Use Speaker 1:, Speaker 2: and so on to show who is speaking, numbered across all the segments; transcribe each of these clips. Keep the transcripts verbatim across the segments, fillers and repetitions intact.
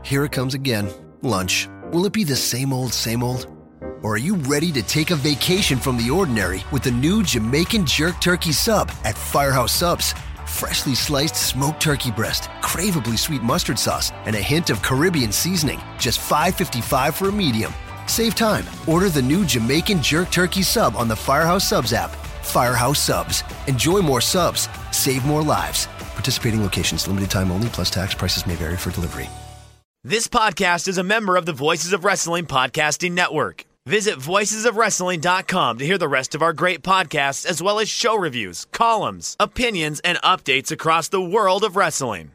Speaker 1: Here it comes again. Lunch. Will it be the same old, same old? Or are you ready to take a vacation from the ordinary with the new Jamaican Jerk Turkey Sub at Firehouse Subs? Freshly sliced smoked turkey breast, craveably sweet mustard sauce, and a hint of Caribbean seasoning. Just five dollars and fifty-five cents for a medium. Save time. Order the new Jamaican Jerk Turkey Sub on the Firehouse Subs app. Firehouse Subs. Enjoy more subs. Save more lives. Participating locations. Limited time only, plus tax. Prices may vary for delivery.
Speaker 2: This podcast is a member of the Voices of Wrestling Podcasting Network. Visit voices of wrestling dot com to hear the rest of our great podcasts, as well as show reviews, columns, opinions, and updates across the world of wrestling.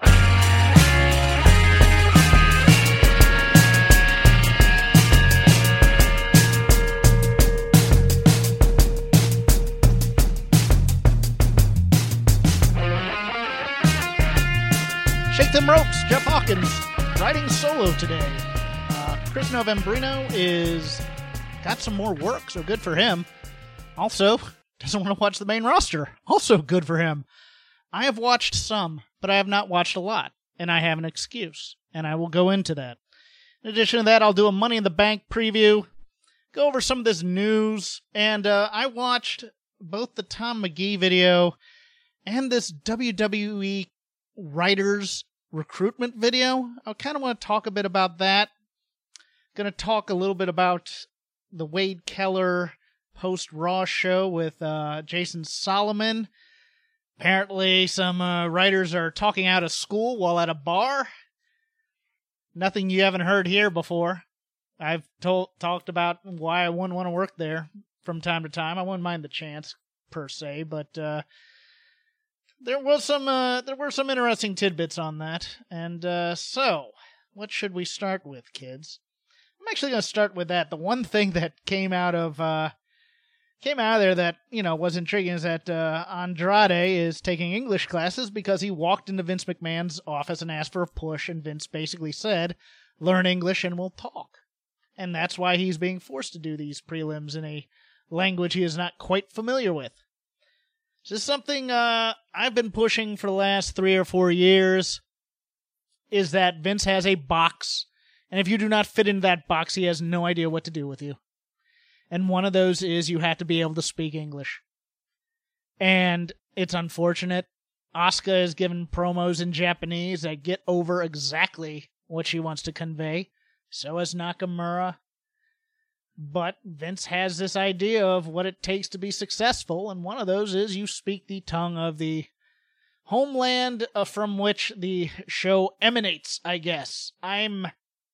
Speaker 3: Shake them ropes, Jeff Hawkins riding solo today. Uh, Chris Novembrino is got some more work, so good for him. Also, doesn't want to watch the main roster. Also good for him. I have watched some, but I have not watched a lot, and I have an excuse, and I will go into that. In addition to that, I'll do a Money in the Bank preview, go over some of this news, and uh, I watched both the Tom McGee video and this W W E writers recruitment video. I kind of want to talk a bit about that. Going to talk a little bit about the Wade Keller post-Raw show with uh, Jason Solomon. Apparently, some uh, writers are talking out of school while at a bar. Nothing you haven't heard here before. I've told, talked about why I wouldn't want to work there from time to time. I wouldn't mind the chance, per se, but uh, there was some uh, there were some interesting tidbits on that. And uh, so, what should we start with, kids? I'm actually going to start with that. The one thing that came out of uh, came out of there that, you know, was intriguing is that uh, Andrade is taking English classes because he walked into Vince McMahon's office and asked for a push, and Vince basically said, learn English and we'll talk. And that's why he's being forced to do these prelims in a language he is not quite familiar with. This is something uh, I've been pushing for the last three or four years, is that Vince has a box, and if you do not fit into that box, he has no idea what to do with you. And one of those is you have to be able to speak English. And it's unfortunate. Asuka is given promos in Japanese that get over exactly what she wants to convey. So is Nakamura. But Vince has this idea of what it takes to be successful, and one of those is you speak the tongue of the homeland uh, from which the show emanates, I guess. I'm...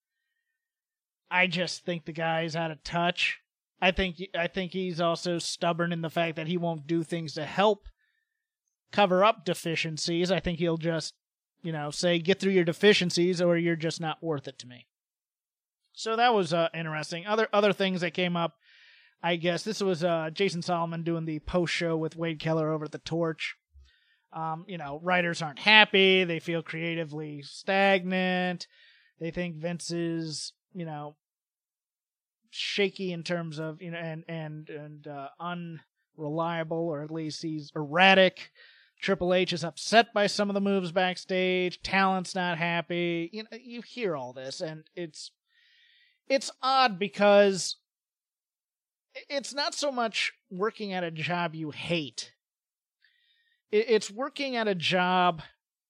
Speaker 3: I just think the guy's out of touch. I think I think he's also stubborn in the fact that he won't do things to help cover up deficiencies. I think he'll just, you know, say, get through your deficiencies or you're just not worth it to me. So that was uh, interesting. Other other things that came up, I guess, this was uh, Jason Solomon doing the post-show with Wade Keller over at The Torch. Um, you know, writers aren't happy. They feel creatively stagnant. They think Vince is, you know, shaky in terms of, you know, and and and uh, unreliable, or at least he's erratic. Triple H is upset by some of the moves backstage. Talent's not happy. You know, you hear all this, and it's it's odd because it's not so much working at a job you hate. It's working at a job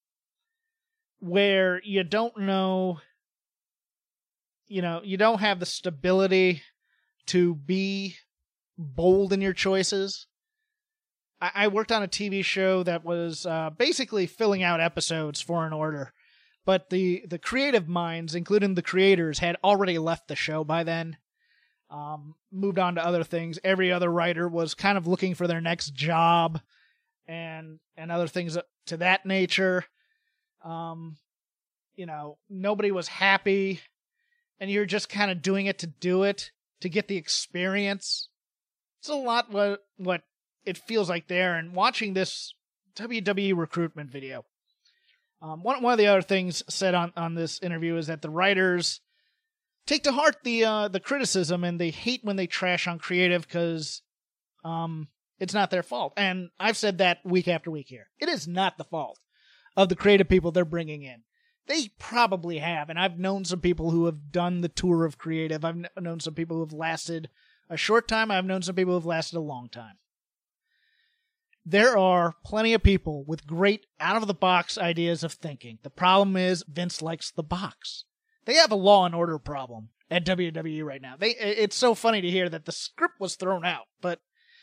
Speaker 3: where you don't know. You know, you don't have the stability to be bold in your choices. I, I worked on a T V show that was uh, basically filling out episodes for an order, but the, the creative minds, including the creators, had already left the show by then, um, moved on to other things. Every other writer was kind of looking for their next job and and other things to that nature. Um, you know, nobody was happy. And you're just kind of doing it to do it, to get the experience. It's a lot what what it feels like there. And watching this W W E recruitment video, um, one one of the other things said on, on this interview is that the writers take to heart the uh, the criticism, and they hate when they trash on creative because um, it's not their fault. And I've said that week after week here. It is not the fault of the creative people they're bringing in. They probably have, and I've known some people who have done the tour of creative. I've known some people who have lasted a short time. I've known some people who have lasted a long time. There are plenty of people with great out-of-the-box ideas of thinking. The problem is Vince likes the box. They have a Law and Order problem at W W E right now. They It's so funny to hear that the script was thrown out, but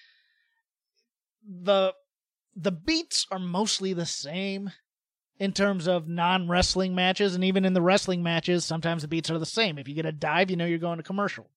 Speaker 3: the the beats are mostly the same in terms of non-wrestling matches, and even in the wrestling matches, sometimes the beats are the same. If you get a dive, you know you're going to commercial.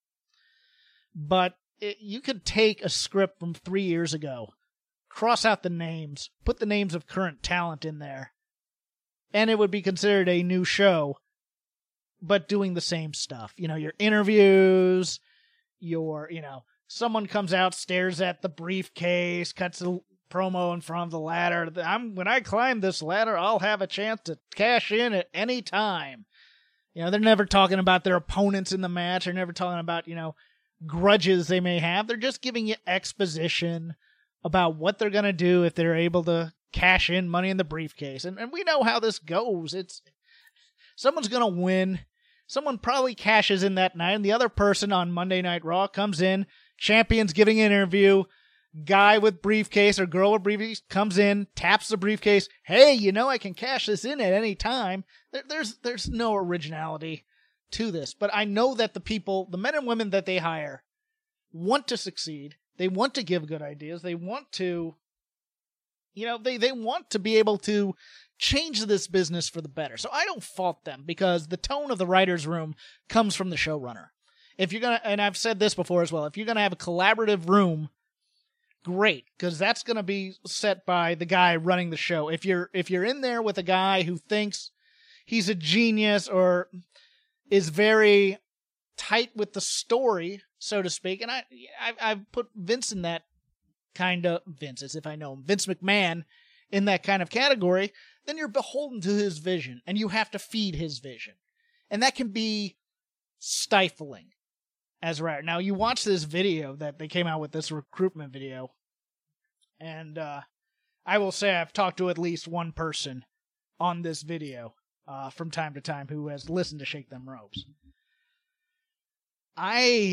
Speaker 3: But it, you could take a script from three years ago, cross out the names, put the names of current talent in there, and it would be considered a new show, but doing the same stuff. You know, your interviews, your, you know, someone comes out, stares at the briefcase, cuts a promo in front of the ladder. I'm when I climb this ladder, I'll have a chance to cash in at any time. You know, they're never talking about their opponents in the match. They're never talking about, you know, grudges they may have. They're just giving you exposition about what they're going to do if they're able to cash in money in the briefcase. And, and we know how this goes. It's someone's going to win. Someone probably cashes in that night, and the other person on Monday Night Raw comes in, champion's giving an interview, guy with briefcase or girl with briefcase comes in, taps the briefcase. Hey, you know I can cash this in at any time. There, there's there's no originality to this. But I know that the people, the men and women that they hire, want to succeed. They want to give good ideas. They want to, you know, they, they want to be able to change this business for the better. So I don't fault them because the tone of the writer's room comes from the showrunner. If you're going to, and I've said this before as well, if you're going to have a collaborative room, great, because that's going to be set by the guy running the show. If you're if you're in there with a guy who thinks he's a genius or is very tight with the story, so to speak, and I I I've put Vince in that kind of Vince as if I know him, Vince McMahon in that kind of category, then you're beholden to his vision, and you have to feed his vision, and that can be stifling. As right now, you watch this video that they came out with, this recruitment video, and uh, I will say I've talked to at least one person on this video uh, from time to time who has listened to Shake Them Ropes. I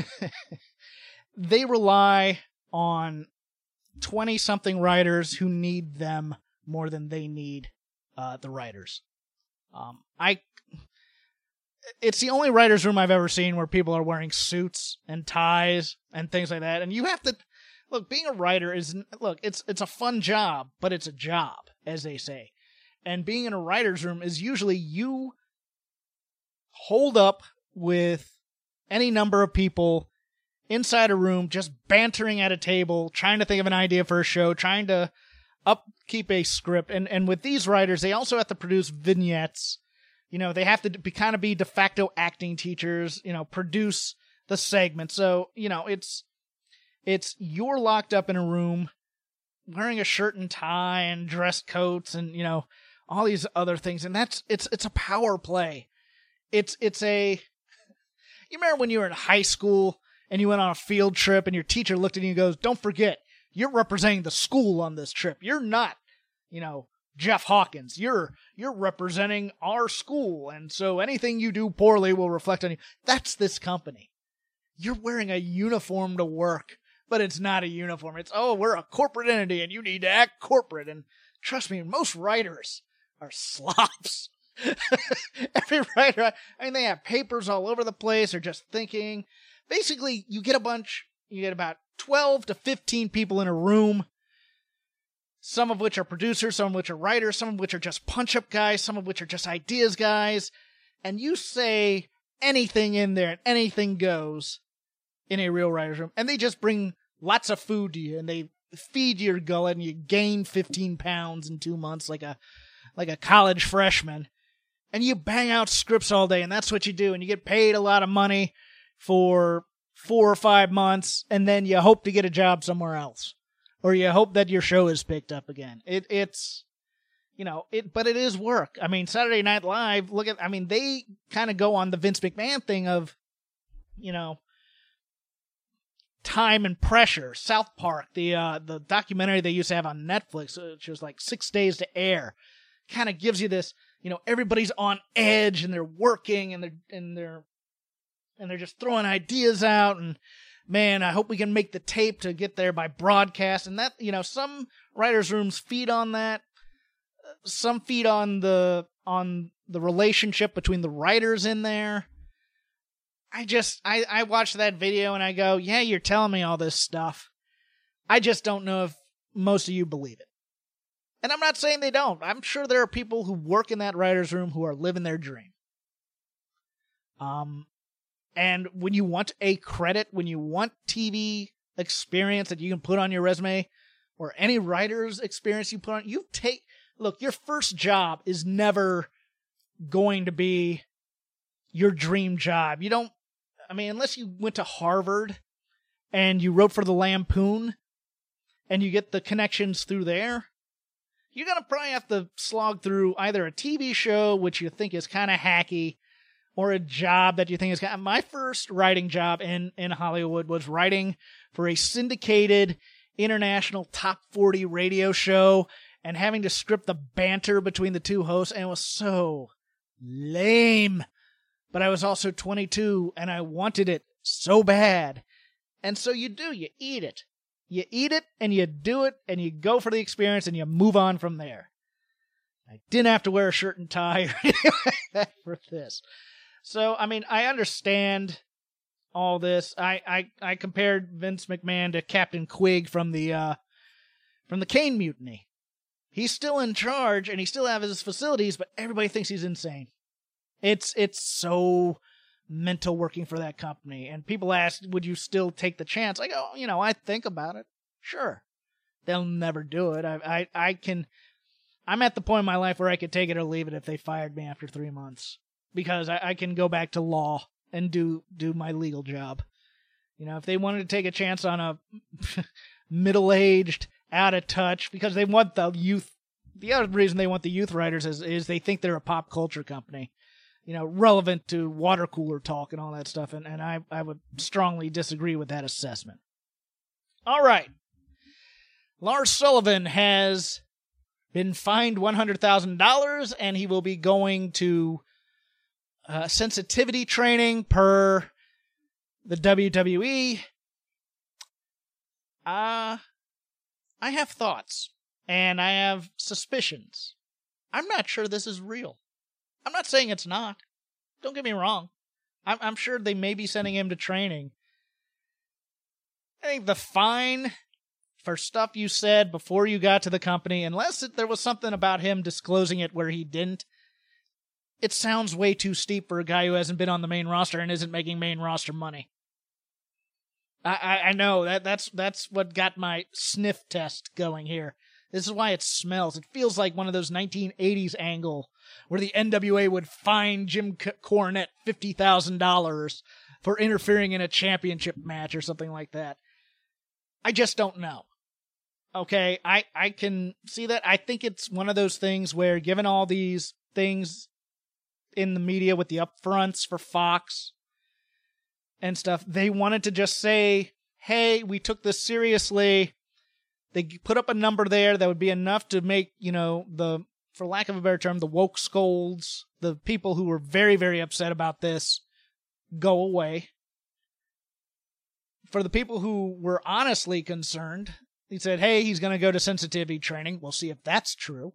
Speaker 3: they rely on twenty-something writers who need them more than they need uh, the writers. Um, I. It's the only writer's room I've ever seen where people are wearing suits and ties and things like that. And you have to look, being a writer is, look, it's, it's a fun job, but it's a job, as they say. And being in a writer's room is usually you hold up with any number of people inside a room, just bantering at a table, trying to think of an idea for a show, trying to upkeep a script. And, and with these writers, they also have to produce vignettes. You know, they have to be kind of be de facto acting teachers, you know, produce the segment. So, you know, it's, it's, you're locked up in a room wearing a shirt and tie and dress coats and, you know, all these other things. And that's, it's, it's a power play. It's, it's a, you remember when you were in high school and you went on a field trip and your teacher looked at you and goes, don't forget, you're representing the school on this trip. You're not, you know, Jeff Hawkins, you're you're representing our school, and so anything you do poorly will reflect on you. That's this company. You're wearing a uniform to work, but it's not a uniform. It's, oh, we're a corporate entity, and you need to act corporate. And trust me, most writers are slobs. Every writer, I mean, they have papers all over the place, or just thinking. Basically, you get a bunch, you get about twelve to fifteen people in a room, some of which are producers, some of which are writers, some of which are just punch-up guys, some of which are just ideas guys, and you say anything in there and anything goes in a real writer's room, and they just bring lots of food to you, and they feed your gullet, and you gain fifteen pounds in two months like a like a college freshman, and you bang out scripts all day, and that's what you do, and you get paid a lot of money for four or five months, and then you hope to get a job somewhere else. Or you hope that your show is picked up again. It, it's, you know, it, but it is work. I mean, Saturday Night Live, look at, I mean, they kind of go on the Vince McMahon thing of, you know, time and pressure. South Park, the, uh, the documentary they used to have on Netflix, which was like six days to air, kind of gives you this, you know, everybody's on edge and they're working and they're and they're and they're just throwing ideas out, and man, I hope we can make the tape to get there by broadcast. And that, you know, some writers' rooms feed on that. Some feed on the on the relationship between the writers in there. I just, I, I watched that video and I go, yeah, you're telling me all this stuff. I just don't know if most of you believe it. And I'm not saying they don't. I'm sure there are people who work in that writer's room who are living their dream. Um, and when you want a credit, when you want T V experience that you can put on your resume, or any writer's experience you put on, you take, look, your first job is never going to be your dream job. You don't, I mean, unless you went to Harvard and you wrote for the Lampoon and you get the connections through there, you're going to probably have to slog through either a T V show, which you think is kind of hacky, or a job that you think is kind of... My first writing job in, in Hollywood was writing for a syndicated international top forty radio show and having to script the banter between the two hosts, and it was so lame. But I was also twenty-two, and I wanted it so bad. And so you do, you eat it. You eat it, and you do it, and you go for the experience, and you move on from there. I didn't have to wear a shirt and tie or anything like that for this. So, I mean, I understand all this. I, I, I compared Vince McMahon to Captain Quig from the uh, from the Kane Mutiny. He's still in charge, and he still has his facilities, but everybody thinks he's insane. It's it's so mental working for that company. And people ask, would you still take the chance? I go, you know, I think about it. Sure. They'll never do it. I, I, I can, I'm at the point in my life where I could take it or leave it if they fired me after three months. Because I, I can go back to law and do, do my legal job. You know, if they wanted to take a chance on a middle-aged, out of touch, because they want the youth, the other reason they want the youth writers is, is they think they're a pop culture company. You know, relevant to water cooler talk and all that stuff, and, and I, I would strongly disagree with that assessment. All right. Lars Sullivan has been fined one hundred thousand dollars, and he will be going to uh, sensitivity training per the W W E. Uh, I have thoughts, and I have suspicions. I'm not sure this is real. I'm not saying it's not. Don't get me wrong. I'm, I'm sure they may be sending him to training. I think the fine for stuff you said before you got to the company, unless it, there was something about him disclosing it where he didn't, it sounds way too steep for a guy who hasn't been on the main roster and isn't making main roster money. I, I, I know, that that's that's what got my sniff test going here. This is why it smells. It feels like one of those nineteen eighties angle where the N W A would fine Jim C- Cornette fifty thousand dollars for interfering in a championship match or something like that. I just don't know. Okay, I, I can see that. I think it's one of those things where, given all these things in the media with the upfronts for Fox and stuff, they wanted to just say, hey, we took this seriously. They put up a number there that would be enough to make, you know, the, for lack of a better term, the woke scolds, the people who were very, very upset about this, go away. For the people who were honestly concerned, he said, hey, he's going to go to sensitivity training. We'll see if that's true.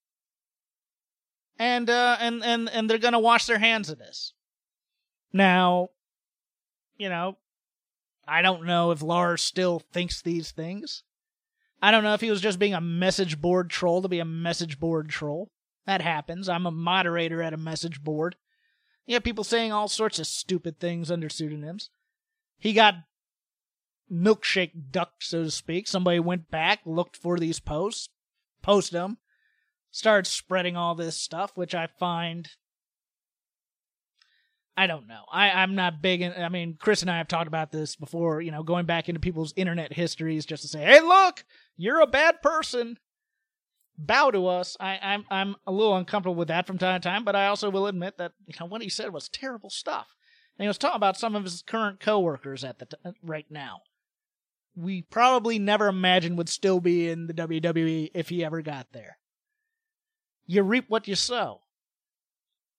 Speaker 3: And, uh, and, and, and they're going to wash their hands of this. Now, you know, I don't know if Lars still thinks these things. I don't know if he was just being a message board troll to be a message board troll. That happens. I'm a moderator at a message board. You have people saying all sorts of stupid things under pseudonyms. He got milkshake ducked, so to speak. Somebody went back, looked for these posts, posted them, started spreading all this stuff, which I find... I don't know. I, I'm not big in... I mean, Chris and I have talked about this before, you know, going back into people's internet histories just to say, hey, look, you're a bad person. Bow to us. I, I'm I'm a little uncomfortable with that from time to time, but I also will admit that, you know, what he said was terrible stuff. And he was talking about some of his current coworkers at the t- right now. We probably never imagined would still be in the W W E if he ever got there. You reap what you sow.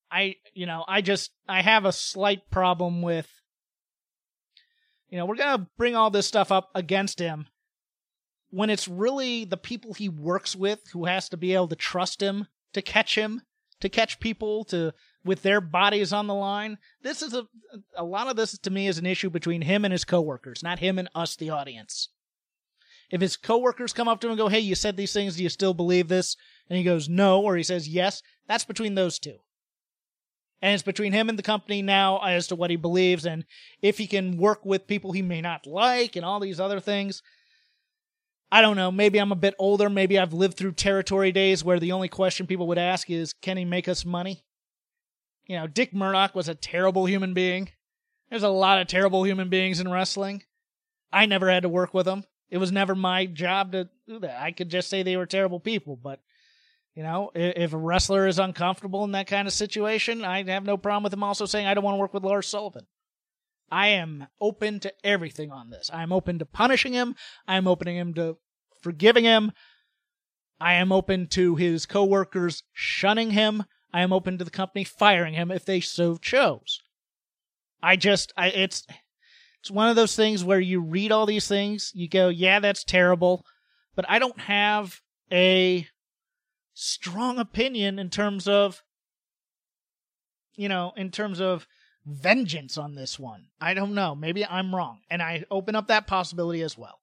Speaker 3: I, you know, I just, I have a slight problem with, you know, we're going to bring all this stuff up against him when it's really the people he works with who has to be able to trust him to catch him, to catch people to with their bodies on the line. This is a, a lot of this to me is an issue between him and his coworkers, not him and us, the audience. If his coworkers come up to him and go, hey, you said these things, do you still believe this? And he goes, no, or he says, yes, that's between those two. And it's between him and the company now as to what he believes and if he can work with people he may not like and all these other things. I don't know. Maybe I'm a bit older. Maybe I've lived through territory days where the only question people would ask is, can he make us money? You know, Dick Murdoch was a terrible human being. There's a lot of terrible human beings in wrestling. I never had to work with them. It was never my job to do that. I could just say they were terrible people, but you know, if a wrestler is uncomfortable in that kind of situation, I have no problem with him also saying, I don't want to work with Lars Sullivan. I am open to everything on this. I am open to punishing him. I am open to him to forgiving him. I am open to his coworkers shunning him. I am open to the company firing him if they so chose. I just, I, it's, it's one of those things where you read all these things, you go, yeah, that's terrible, but I don't have a strong opinion in terms of, you know, in terms of vengeance on this one. I don't know. Maybe I'm wrong. And I open up that possibility as well.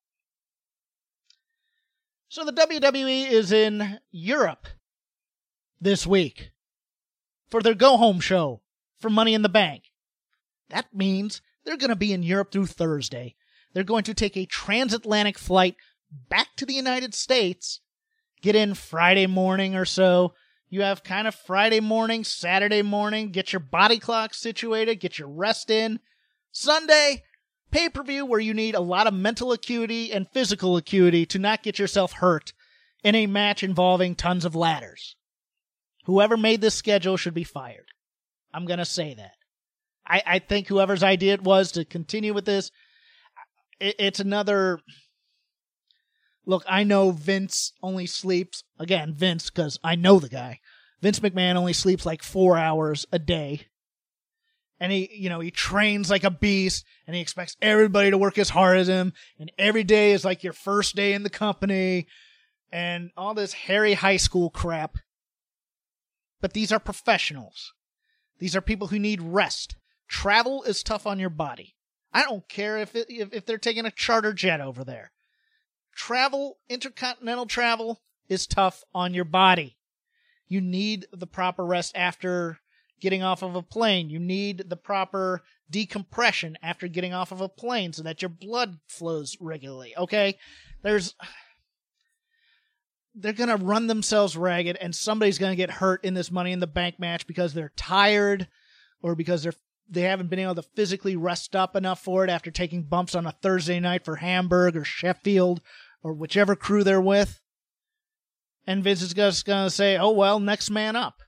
Speaker 3: So the W W E is in Europe this week for their go-home show for Money in the Bank. That means they're going to be in Europe through Thursday. They're going to take a transatlantic flight back to the United States, get in Friday morning or so. You have kind of Friday morning, Saturday morning, get your body clock situated, get your rest in. Sunday, pay-per-view where you need a lot of mental acuity and physical acuity to not get yourself hurt in a match involving tons of ladders. Whoever made this schedule should be fired. I'm going to say that. I, I think whoever's idea it was to continue with this, it, it's another... Look, I know Vince only sleeps, again, Vince, because I know the guy. Vince McMahon only sleeps like four hours a day. And he, you know, he trains like a beast, and he expects everybody to work as hard as him, and every day is like your first day in the company, and all this hairy high school crap. But these are professionals. These are people who need rest. Travel is tough on your body. I don't care if it, if, if they're taking a charter jet over there. Travel, intercontinental travel, is tough on your body. You need the proper rest after getting off of a plane. You need the proper decompression after getting off of a plane so that your blood flows regularly, okay? There's... They're going to run themselves ragged, and somebody's going to get hurt in this Money in the Bank match because they're tired or because they're, they haven't been able to physically rest up enough for it after taking bumps on a Thursday night for Hamburg or Sheffield or whichever crew they're with. And Vince is just going to say, oh, well, next man up.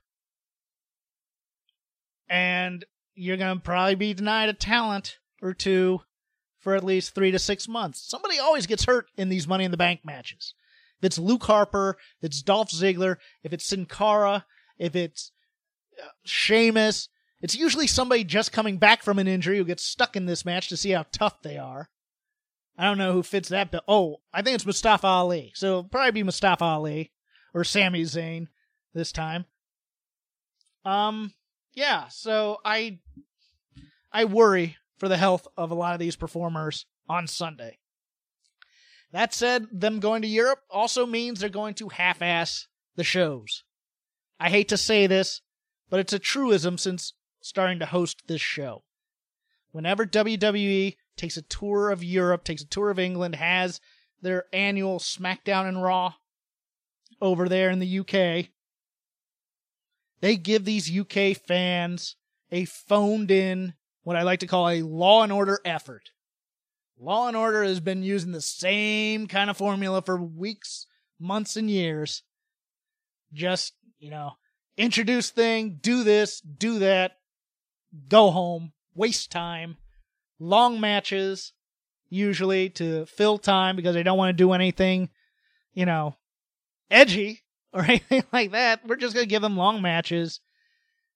Speaker 3: And you're going to probably be denied a talent or two for at least three to six months. Somebody always gets hurt in these Money in the Bank matches. If it's Luke Harper, if it's Dolph Ziggler, if it's Sin Cara, if it's uh, Sheamus, it's usually somebody just coming back from an injury who gets stuck in this match to see how tough they are. I don't know who fits that bill. Oh, I think it's Mustafa Ali. So it'll probably be Mustafa Ali or Sami Zayn this time. Um, yeah, so I I worry for the health of a lot of these performers on Sunday. That said, them going to Europe also means they're going to half-ass the shows. I hate to say this, but it's a truism since starting to host this show. Whenever W W E takes a tour of Europe, takes a tour of England, has their annual SmackDown and Raw over there in the U K, they give these U K fans a phoned-in, what I like to call a Law and Order effort. Law and Order has been using the same kind of formula for weeks, months, and years. Just, you know, introduce thing, do this, do that, go home, waste time, long matches, usually to fill time because they don't want to do anything, you know, edgy or anything like that. We're just going to give them long matches.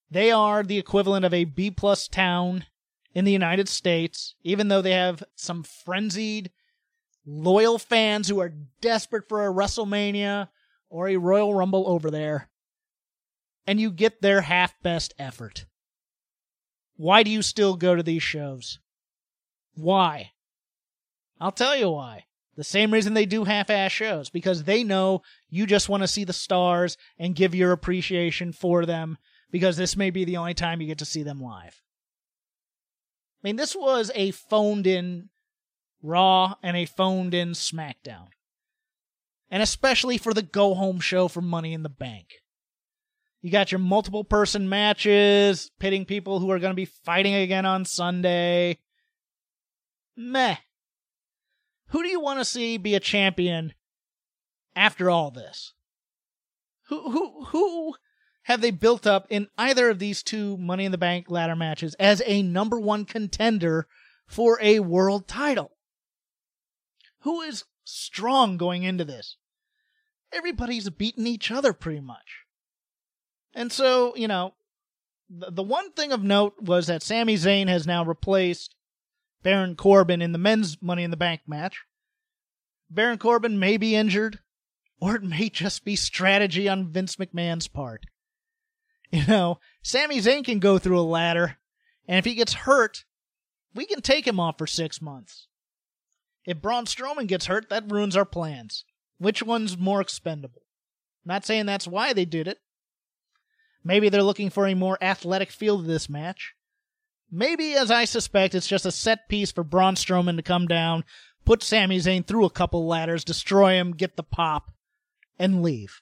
Speaker 3: They are the equivalent of a B-plus town in the United States, even though they have some frenzied, loyal fans who are desperate for a WrestleMania or a Royal Rumble over there. And you get their half-best effort. Why do you still go to these shows? Why? I'll tell you why. The same reason they do half-ass shows, because they know you just want to see the stars and give your appreciation for them, because this may be the only time you get to see them live. I mean, this was a phoned-in Raw and a phoned-in SmackDown. And especially for the go-home show for Money in the Bank. You got your multiple-person matches, pitting people who are going to be fighting again on Sunday. Meh. Who do you want to see be a champion after all this? Who who who have they built up in either of these two Money in the Bank ladder matches as a number one contender for a world title? Who is strong going into this? Everybody's beating each other pretty much. And so, you know, the, the one thing of note was that Sami Zayn has now replaced Baron Corbin in the men's Money in the Bank match. Baron Corbin may be injured, or it may just be strategy on Vince McMahon's part. You know, Sami Zayn can go through a ladder, and if he gets hurt, we can take him off for six months. If Braun Strowman gets hurt, that ruins our plans. Which one's more expendable? Not saying that's why they did it. Maybe they're looking for a more athletic feel to this match. Maybe, as I suspect, it's just a set piece for Braun Strowman to come down, put Sami Zayn through a couple ladders, destroy him, get the pop, and leave.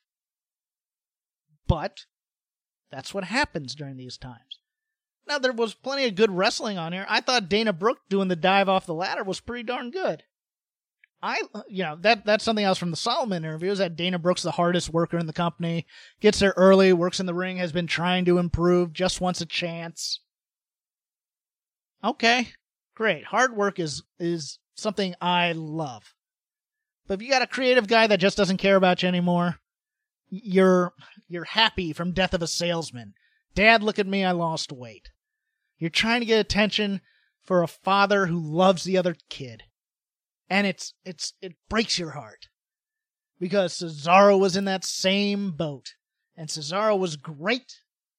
Speaker 3: But that's what happens during these times. Now, there was plenty of good wrestling on here. I thought Dana Brooke doing the dive off the ladder was pretty darn good. I, you know, that that's something else from the Solomon interview, is that Dana Brooke's the hardest worker in the company, gets there early, works in the ring, has been trying to improve, just wants a chance. Okay, great. Hard work is is something I love. But if you got a creative guy that just doesn't care about you anymore, you're you're happy from Death of a Salesman. Dad, look at me, I lost weight. You're trying to get attention for a father who loves the other kid. And it's it's it breaks your heart. Because Cesaro was in that same boat. And Cesaro was great.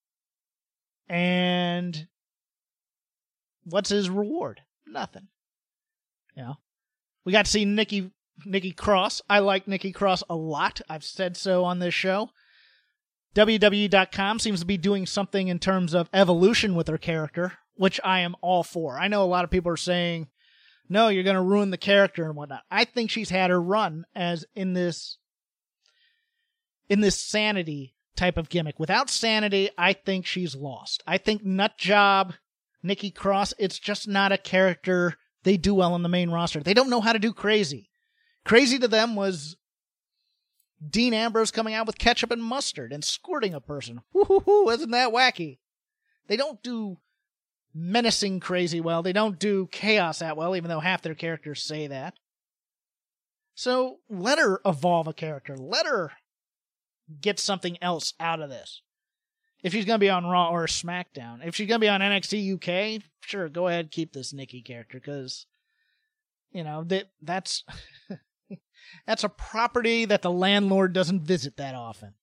Speaker 3: And what's his reward? Nothing. You know, we got to see Nikki Nikki Cross. I like Nikki Cross a lot. I've said so on this show. W W E dot com seems to be doing something in terms of evolution with her character, which I am all for. I know a lot of people are saying, no, you're going to ruin the character and whatnot. I think she's had her run as in this in this sanity type of gimmick. Without sanity, I think she's lost. I think Nutjob, Nikki Cross, it's just not a character they do well on the main roster. They don't know how to do crazy. Crazy to them was Dean Ambrose coming out with ketchup and mustard and squirting a person. Woo-hoo-hoo, isn't that wacky? They don't do menacing crazy well. They don't do chaos that well, even though half their characters say that. So let her evolve a character. Let her get something else out of this. If she's going to be on Raw or SmackDown. If she's going to be on N X T U K, sure, go ahead, keep this Nikki character, because, you know, that that's that's a property that the landlord doesn't visit that often.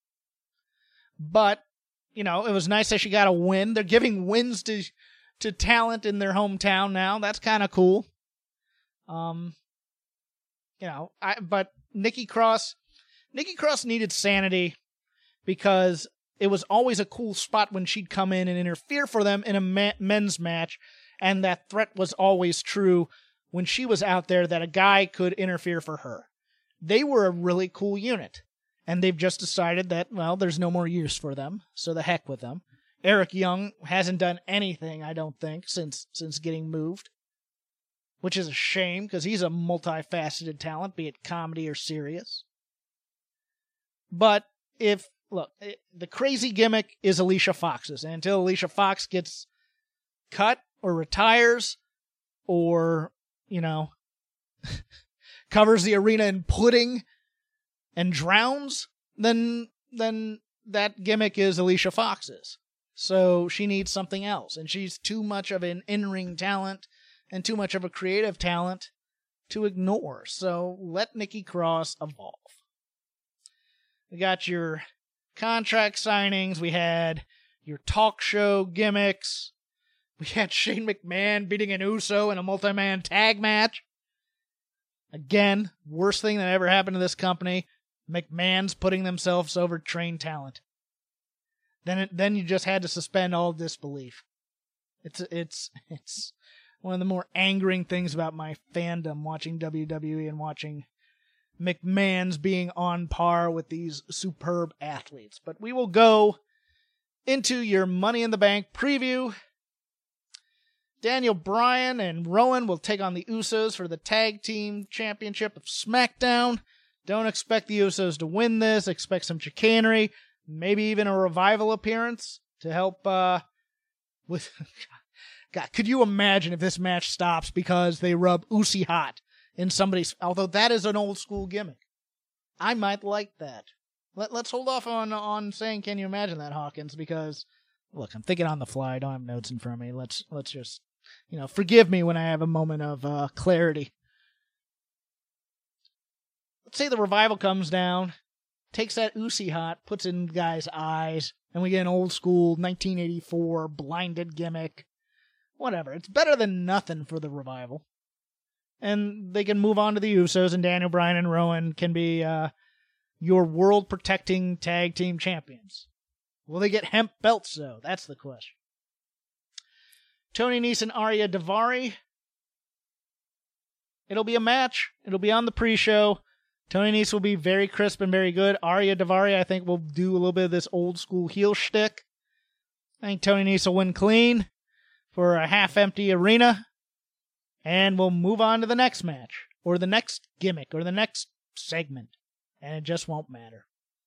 Speaker 3: But, you know, it was nice that she got a win. They're giving wins to to talent in their hometown now. That's kind of cool. Um, you know, I but Nikki Cross, Nikki Cross needed sanity because it was always a cool spot when she'd come in and interfere for them in a ma- men's match, and that threat was always true when she was out there that a guy could interfere for her. They were a really cool unit, and they've just decided that, well, there's no more use for them, so the heck with them. Eric Young hasn't done anything, I don't think, since since getting moved, which is a shame, because he's a multifaceted talent, be it comedy or serious. But if Look, the crazy gimmick is Alicia Fox's, and until Alicia Fox gets cut or retires or, you know, covers the arena in pudding and drowns, then then that gimmick is Alicia Fox's. So she needs something else, and she's too much of an in-ring talent and too much of a creative talent to ignore. So let Nikki Cross evolve. We got your contract signings. We had your talk show gimmicks. We had Shane McMahon beating an Uso in a multi-man tag match. Again, worst thing that ever happened to this company. McMahon's putting themselves over trained talent. Then it, then you just had to suspend all disbelief. It's it's it's one of the more angering things about my fandom watching W W E and watching McMahon's being on par with these superb athletes. But we will go into your Money in the Bank preview. Daniel Bryan and Rowan will take on the Usos for the Tag Team Championship of SmackDown. Don't expect the Usos to win this. Expect some chicanery. Maybe even a Revival appearance to help uh, with... God, could you imagine if this match stops because they rub Usi hot in somebody's... Although that is an old school gimmick. I might like that. Let, let's hold off on, on saying, can you imagine that, Hawkins? Because, look, I'm thinking on the fly. I don't have notes in front of me. Let's, let's just... You know, forgive me when I have a moment of uh, clarity. Let's say the Revival comes down, takes that Usi hot, puts it in guys' eyes, and we get an old school nineteen eighty-four blinded gimmick. Whatever. It's better than nothing for the Revival. And they can move on to the Usos, and Daniel Bryan and Rowan can be uh, your world-protecting tag team champions. Will they get hemp belts, though? That's the question. Tony Nese and Arya Daivari. It'll be a match. It'll be on the pre-show. Tony Nese will be very crisp and very good. Arya Daivari, I think, will do a little bit of this old-school heel shtick. I think Tony Nese will win clean for a half-empty arena. And we'll move on to the next match, or the next gimmick, or the next segment. And it just won't matter.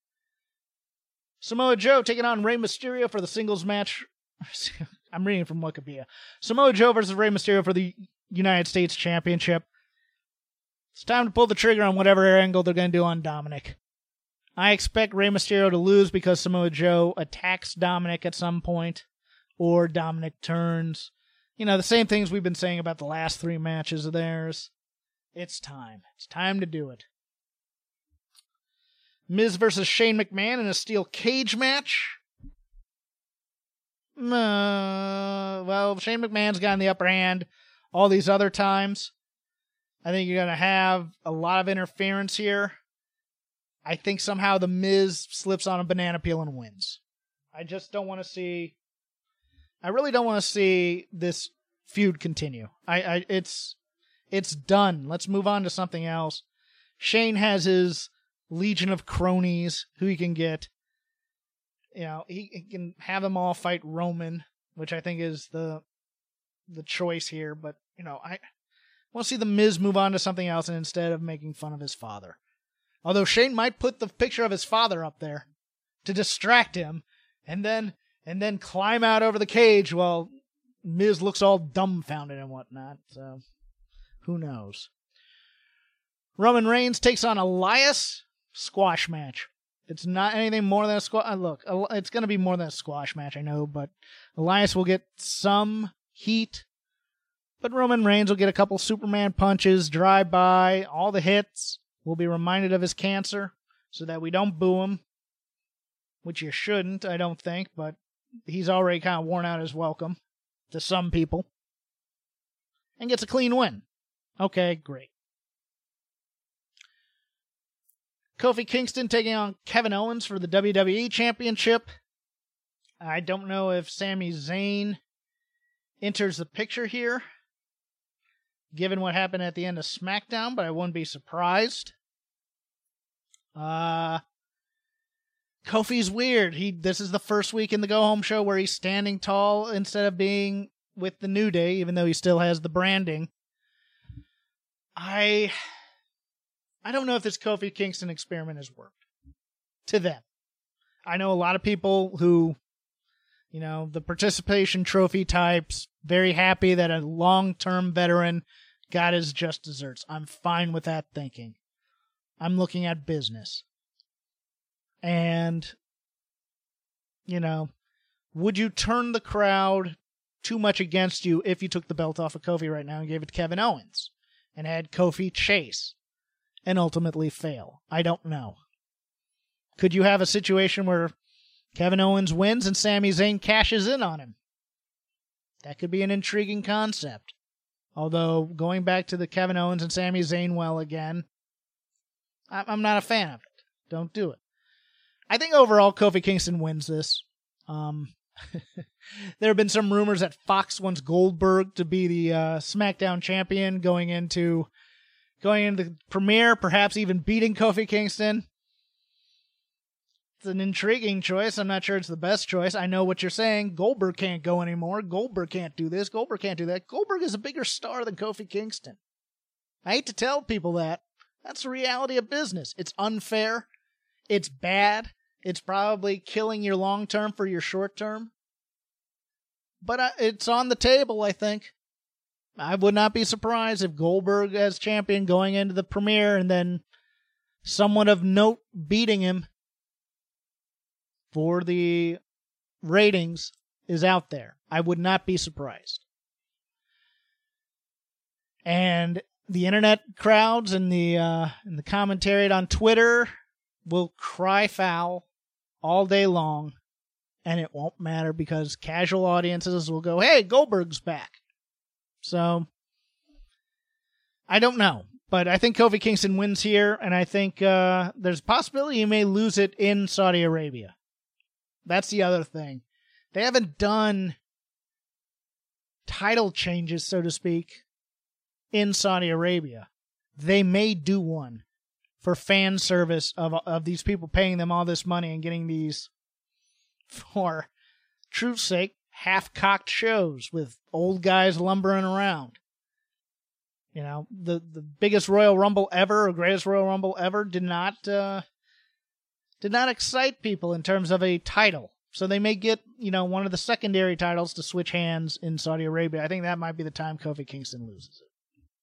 Speaker 3: Samoa Joe taking on Rey Mysterio for the singles match. I'm reading from Wikipedia. Samoa Joe versus Rey Mysterio for the United States Championship. It's time to pull the trigger on whatever angle they're going to do on Dominic. I expect Rey Mysterio to lose because Samoa Joe attacks Dominic at some point, or Dominic turns. You know, the same things we've been saying about the last three matches of theirs. It's time. It's time to do it. Miz versus Shane McMahon in a steel cage match. Uh, well, Shane McMahon's gotten the upper hand all these other times. I think you're going to have a lot of interference here. I think somehow the Miz slips on a banana peel and wins. I just don't want to see... I really don't want to see this feud continue. I, I it's it's done. Let's move on to something else. Shane has his legion of cronies who he can get. You know, he, he can have them all fight Roman, which I think is the the choice here. But, you know, I want to see the Miz move on to something else and instead of making fun of his father. Although Shane might put the picture of his father up there to distract him and then and then climb out over the cage while Miz looks all dumbfounded and whatnot. So, who knows? Roman Reigns takes on Elias. Squash match. It's not anything more than a squash. Look, it's going to be more than a squash match, I know, but Elias will get some heat. But Roman Reigns will get a couple Superman punches, drive by, all the hits. We'll be reminded of his cancer so that we don't boo him, which you shouldn't, I don't think, but he's already kind of worn out his welcome to some people. And gets a clean win. Okay, great. Kofi Kingston taking on Kevin Owens for the W W E Championship. I don't know if Sami Zayn enters the picture here, given what happened at the end of SmackDown, but I wouldn't be surprised. Uh, Kofi's weird. He This is the first week in the Go Home show where he's standing tall instead of being with the New Day, even though he still has the branding. I... I don't know if this Kofi Kingston experiment has worked. To them. I know a lot of people who, you know, the participation trophy types, very happy that a long-term veteran got his just desserts. I'm fine with that thinking. I'm looking at business. And, you know, would you turn the crowd too much against you if you took the belt off of Kofi right now and gave it to Kevin Owens and had Kofi chase and ultimately fail? I don't know. Could you have a situation where Kevin Owens wins and Sami Zayn cashes in on him? That could be an intriguing concept. Although, going back to the Kevin Owens and Sami Zayn well again, I'm not a fan of it. Don't do it. I think overall Kofi Kingston wins this. Um, there have been some rumors that Fox wants Goldberg to be the uh, SmackDown champion going into going into the premiere, perhaps even beating Kofi Kingston. It's an intriguing choice. I'm not sure it's the best choice. I know what you're saying. Goldberg can't go anymore. Goldberg can't do this. Goldberg can't do that. Goldberg is a bigger star than Kofi Kingston. I hate to tell people that. That's the reality of business. It's unfair. It's bad. It's probably killing your long term for your short term. But uh, it's on the table, I think. I would not be surprised if Goldberg as champion going into the premiere and then someone of note beating him for the ratings is out there. I would not be surprised. And the internet crowds and the uh, and the commentary on Twitter will cry foul all day long, and it won't matter because casual audiences will go, "Hey, Goldberg's back." So I don't know, but I think Kofi Kingston wins here, and I think uh, there's a possibility he may lose it in Saudi Arabia. That's the other thing. They haven't done title changes, so to speak, in Saudi Arabia. They may do one for fan service of of these people paying them all this money and getting these, for truth's sake, half-cocked shows with old guys lumbering around. You know, the, the biggest Royal Rumble ever, or greatest Royal Rumble ever, did not uh, did not excite people in terms of a title. So they may get, you know, one of the secondary titles to switch hands in Saudi Arabia. I think that might be the time Kofi Kingston loses it.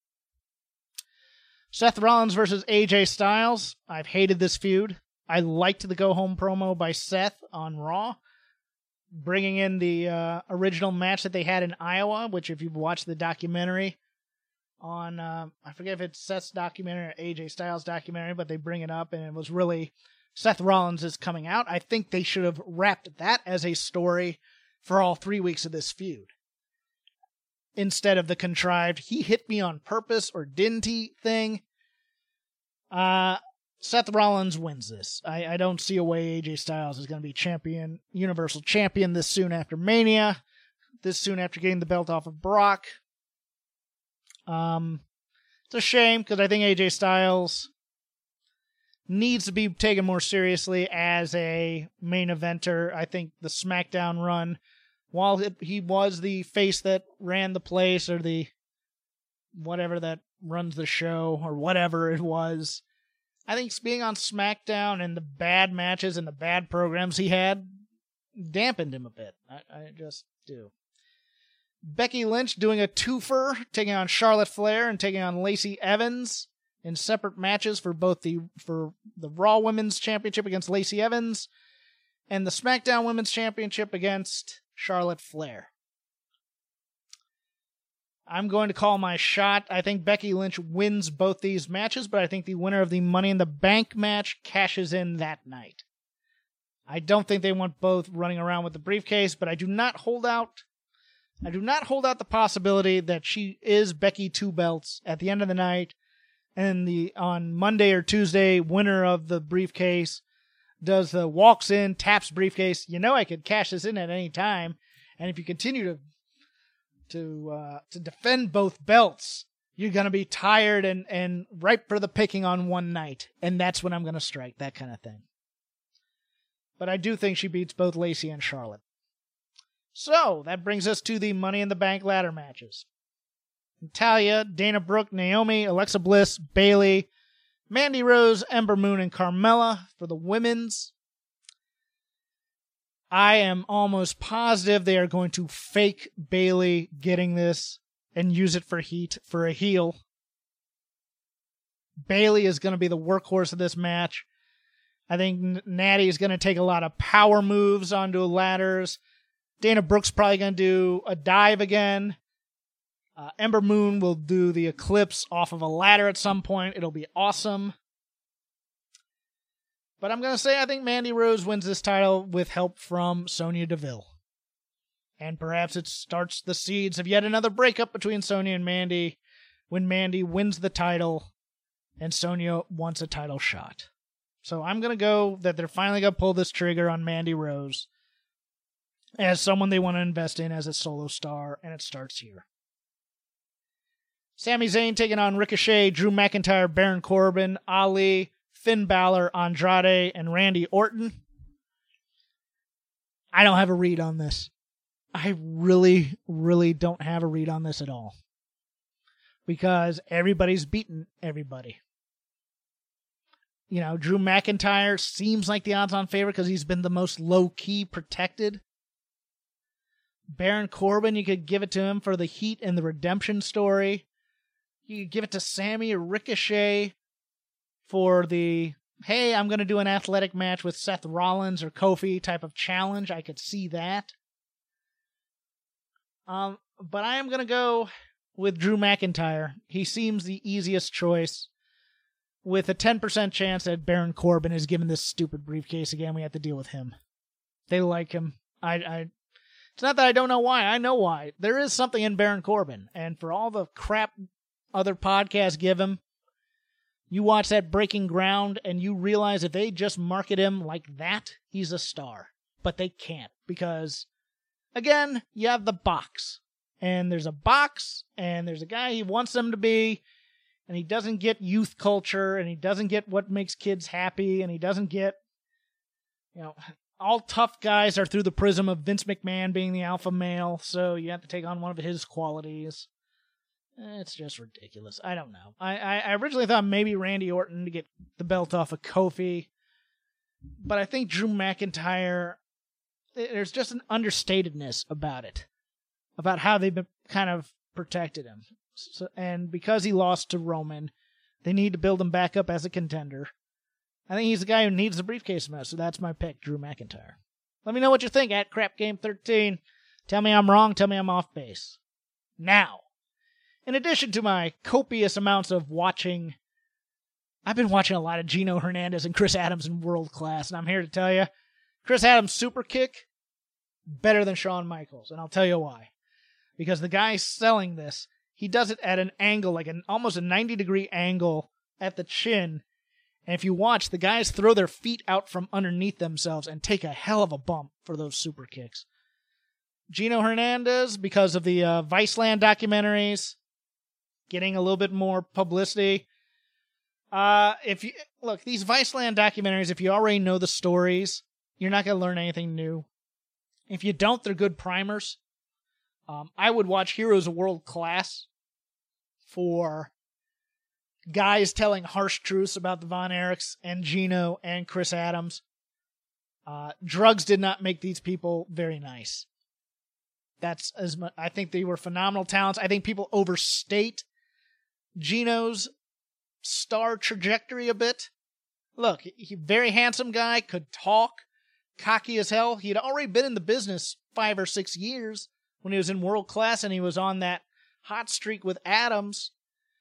Speaker 3: Seth Rollins versus A J Styles. I've hated this feud. I liked the go-home promo by Seth on Raw, bringing in the uh, original match that they had in Iowa, which if you've watched the documentary on, uh, I forget if it's Seth's documentary or A J Styles' documentary, but they bring it up, and it was really Seth Rollins is coming out. I think they should have wrapped that as a story for all three weeks of this feud, instead of the contrived, he hit me on purpose or didn't he thing. Uh, Seth Rollins wins this. I, I don't see a way A J Styles is going to be champion, Universal Champion this soon after Mania, this soon after getting the belt off of Brock. Um, it's a shame because I think A J Styles needs to be taken more seriously as a main eventer. I think the SmackDown run, while it, he was the face that ran the place, or the whatever that runs the show, or whatever it was, I think being on SmackDown and the bad matches and the bad programs he had dampened him a bit. I, I just do. Becky Lynch doing a twofer, taking on Charlotte Flair and taking on Lacey Evans in separate matches for both the for the Raw Women's Championship against Lacey Evans and the SmackDown Women's Championship against Charlotte Flair. I'm going to call my shot. I think Becky Lynch wins both these matches, but I think the winner of the Money in the Bank match cashes in that night. I don't think they want both running around with the briefcase, but I do not hold out I do not hold out the possibility that she is Becky Two Belts at the end of the night, and the on Monday or Tuesday, winner of the briefcase does the walks in, taps briefcase. You know I could cash this in at any time, and if you continue to to uh, to defend both belts, you're gonna be tired and and ripe for the picking on one night, and that's when I'm gonna strike, that kind of thing. But I do think she beats both Lacey and Charlotte. So, that brings us to the Money in the Bank ladder matches. Natalya, Dana Brooke, Naomi, Alexa Bliss, Bayley, Mandy Rose, Ember Moon, and Carmella for the women's. I am almost positive they are going to fake Bayley getting this and use it for heat for a heel. Bayley is going to be the workhorse of this match. I think Natty is going to take a lot of power moves onto ladders. Dana Brooks probably going to do a dive again. Uh, Ember Moon will do the Eclipse off of a ladder at some point. It'll be awesome. But I'm going to say I think Mandy Rose wins this title with help from Sonya Deville. And perhaps it starts the seeds of yet another breakup between Sonya and Mandy when Mandy wins the title and Sonya wants a title shot. So I'm going to go that they're finally going to pull this trigger on Mandy Rose as someone they want to invest in as a solo star, and it starts here. Sami Zayn taking on Ricochet, Drew McIntyre, Baron Corbin, Ali, Finn Balor, Andrade, and Randy Orton. I don't have a read on this. I really, really don't have a read on this at all. Because everybody's beaten everybody. You know, Drew McIntyre seems like the odds-on favorite because he's been the most low-key protected. Baron Corbin, you could give it to him for the heat and the redemption story. You could give it to Sammy or Ricochet for the, hey, I'm going to do an athletic match with Seth Rollins or Kofi type of challenge. I could see that. Um, but I am going to go with Drew McIntyre. He seems the easiest choice, with a ten percent chance that Baron Corbin is given this stupid briefcase again. We have to deal with him. They like him. I, I, it's not that I don't know why. I know why. There is something in Baron Corbin, and for all the crap other podcasts give him, you watch that Breaking Ground, and you realize if they just market him like that, he's a star. But they can't, because, again, you have the box. And there's a box, and there's a guy he wants them to be, and he doesn't get youth culture, and he doesn't get what makes kids happy, and he doesn't get, you know, all tough guys are through the prism of Vince McMahon being the alpha male, so you have to take on one of his qualities. It's just ridiculous. I don't know. I, I, I originally thought maybe Randy Orton to get the belt off of Kofi, but I think Drew McIntyre, there's just an understatedness about it, about how they've been kind of protected him. So, and because he lost to Roman, they need to build him back up as a contender. I think he's the guy who needs the briefcase most, so that's my pick, Drew McIntyre. Let me know what you think at Crap Game thirteen. Tell me I'm wrong, tell me I'm off base. Now, in addition to my copious amounts of watching, I've been watching a lot of Gino Hernandez and Chris Adams in World Class, and I'm here to tell you, Chris Adams' super kick, better than Shawn Michaels, and I'll tell you why. Because the guy selling this, he does it at an angle, like an almost a ninety degree angle at the chin, and if you watch, the guys throw their feet out from underneath themselves and take a hell of a bump for those super kicks. Gino Hernandez, because of the uh, Viceland documentaries, getting a little bit more publicity. Uh, if you look, these Viceland documentaries, if you already know the stories, you're not going to learn anything new. If you don't, they're good primers. Um, I would watch Heroes of World Class for guys telling harsh truths about the Von Erichs and Gino and Chris Adams. Uh, drugs did not make these people very nice. That's as much, I think they were phenomenal talents. I think people overstate Gino's star trajectory a bit. Look, he very handsome guy, could talk, cocky as hell. He had already been in the business five or six years when he was in World Class, and he was on that hot streak with Adams.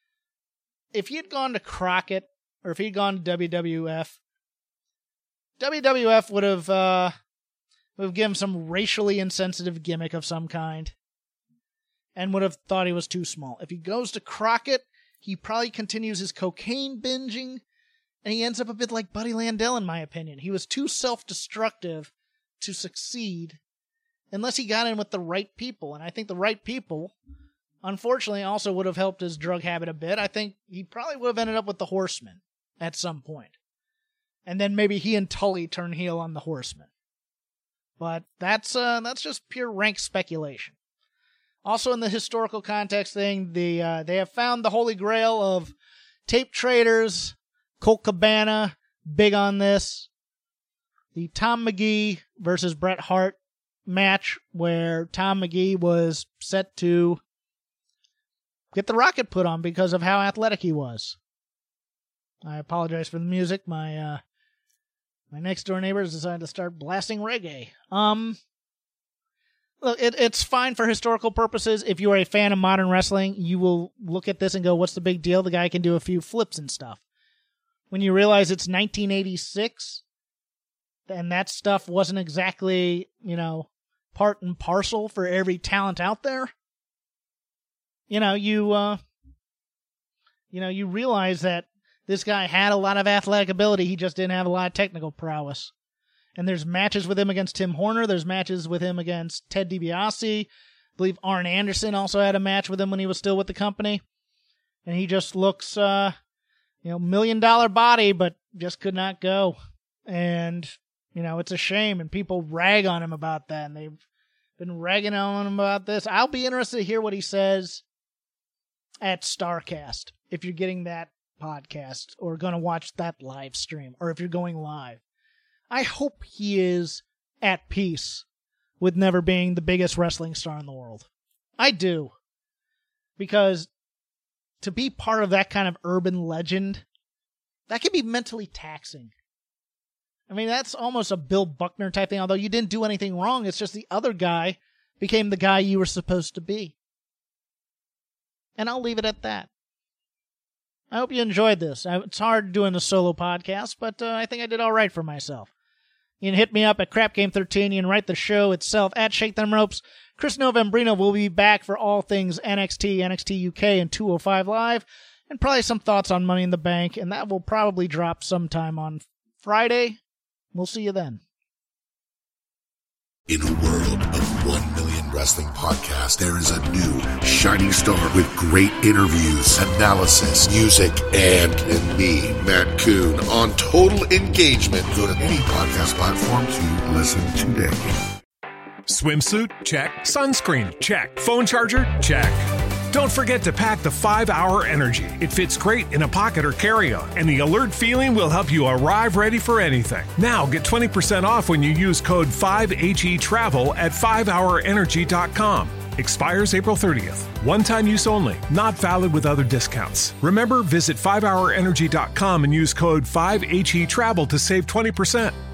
Speaker 3: If he had gone to Crockett, or if he'd gone to W W F, W W F would have uh, would have given him some racially insensitive gimmick of some kind, and would have thought he was too small. If he goes to Crockett, he probably continues his cocaine binging, and he ends up a bit like Buddy Landell, in my opinion. He was too self-destructive to succeed unless he got in with the right people, and I think the right people, unfortunately, also would have helped his drug habit a bit. I think he probably would have ended up with the Horsemen at some point. And then maybe he and Tully turn heel on the Horsemen. But that's uh, that's just pure rank speculation. Also in the historical context thing, the uh, they have found the Holy Grail of tape traders, Colt Cabana, big on this. The Tom McGee versus Bret Hart match, where Tom McGee was set to get the rocket put on because of how athletic he was. I apologize for the music. My uh, my next door neighbors decided to start blasting reggae. Um, Look, it, it's fine for historical purposes. If you are a fan of modern wrestling, you will look at this and go, what's the big deal? The guy can do a few flips and stuff. When you realize it's nineteen eighty-six, and that stuff wasn't exactly, you know, part and parcel for every talent out there, you know, you, uh, you know, you realize that this guy had a lot of athletic ability. He just didn't have a lot of technical prowess. And there's matches with him against Tim Horner. There's matches with him against Ted DiBiase. I believe Arn Anderson also had a match with him when he was still with the company. And he just looks, uh, you know, million dollar body, but just could not go. And, you know, it's a shame. And people rag on him about that. And they've been ragging on him about this. I'll be interested to hear what he says at StarCast, if you're getting that podcast or going to watch that live stream, or if you're going live. I hope he is at peace with never being the biggest wrestling star in the world. I do. Because to be part of that kind of urban legend, that can be mentally taxing. I mean, that's almost a Bill Buckner type thing, although you didn't do anything wrong. It's just the other guy became the guy you were supposed to be. And I'll leave it at that. I hope you enjoyed this. It's hard doing a solo podcast, but uh, I think I did all right for myself. You can hit me up at Crap Game thirteen. You can write the show itself at Shake Them Ropes. Chris Novembrino will be back for all things N X T, N X T U K, and two oh five Live, and probably some thoughts on Money in the Bank, and that will probably drop sometime on Friday. We'll see you then.
Speaker 4: In a world of one million wrestling podcasts, there is a new shining star with great interviews, analysis, music, and, and me, Matt Coon, on total engagement. Go to any podcast platform to listen today.
Speaker 5: Swimsuit? Check. Sunscreen? Check. Phone charger? Check. Don't forget to pack the five hour Energy. It fits great in a pocket or carry-on, and the alert feeling will help you arrive ready for anything. Now get twenty percent off when you use code five H E travel at five hour energy dot com. Expires April thirtieth. One-time use only. Not valid with other discounts. Remember, visit five hour energy dot com and use code five H E travel to save twenty percent.